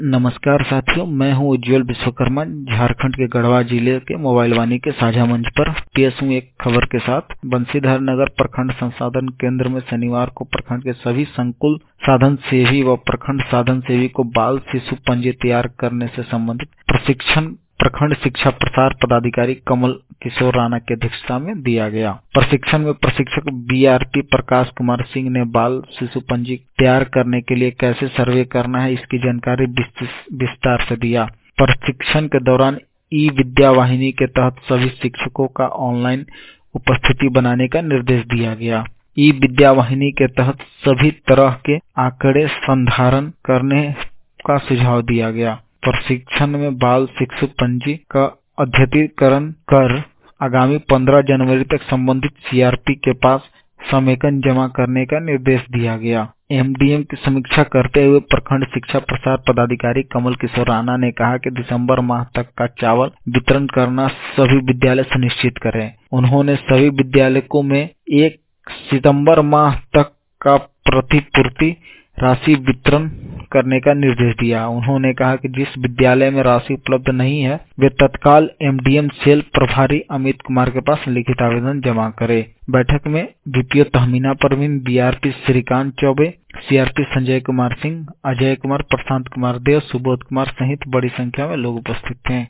नमस्कार साथियों, मैं हूं उज्जवल विश्वकर्मा। झारखंड के गढ़वा जिले के मोबाइल वाणी के साझा मंच पर पेश हूं एक खबर के साथ। बंशीधर नगर प्रखंड संसाधन केंद्र में शनिवार को प्रखंड के सभी संकुल साधन सेवी व प्रखंड साधन सेवी को बाल शिशु पंजी तैयार करने से संबंधित प्रशिक्षण प्रखंड शिक्षा प्रसार पदाधिकारी कमल किशोर राणा की अध्यक्षता में दिया गया। प्रशिक्षण में प्रशिक्षक बीआरटी प्रकाश कुमार सिंह ने बाल शिशु पंजी तैयार करने के लिए कैसे सर्वे करना है इसकी जानकारी विस्तार से दिया। प्रशिक्षण के दौरान ई विद्या वाहिनी के तहत सभी शिक्षकों का ऑनलाइन उपस्थिति बनाने का निर्देश दिया गया। ई विद्या वाहिनी के तहत सभी तरह के आंकड़े संधारण करने का सुझाव दिया गया। प्रशिक्षण में बाल शिशु पंजी का अद्यतीकरण कर आगामी 15 जनवरी तक संबंधित सीआरपी के पास समेकन जमा करने का निर्देश दिया गया। एमडीएम की समीक्षा करते हुए प्रखंड शिक्षा प्रसार पदाधिकारी कमल किशोर राणा ने कहा कि दिसंबर माह तक का चावल वितरण करना सभी विद्यालय सुनिश्चित करें। उन्होंने सभी विद्यालयों में 1 सितंबर माह तक का प्रतिपूर्ति राशि वितरण करने का निर्देश दिया। उन्होंने कहा कि जिस विद्यालय में राशि उपलब्ध नहीं है वे तत्काल एमडीएम सेल प्रभारी अमित कुमार के पास लिखित आवेदन जमा करे। बैठक में BPO Tahmina Parveen, BRT Shrikant Choubey, CRP Sanjay Kumar Singh, Ajay Kumar, Prashant Kumar Dev, Subodh Kumar सहित बड़ी संख्या में लोग उपस्थित थे।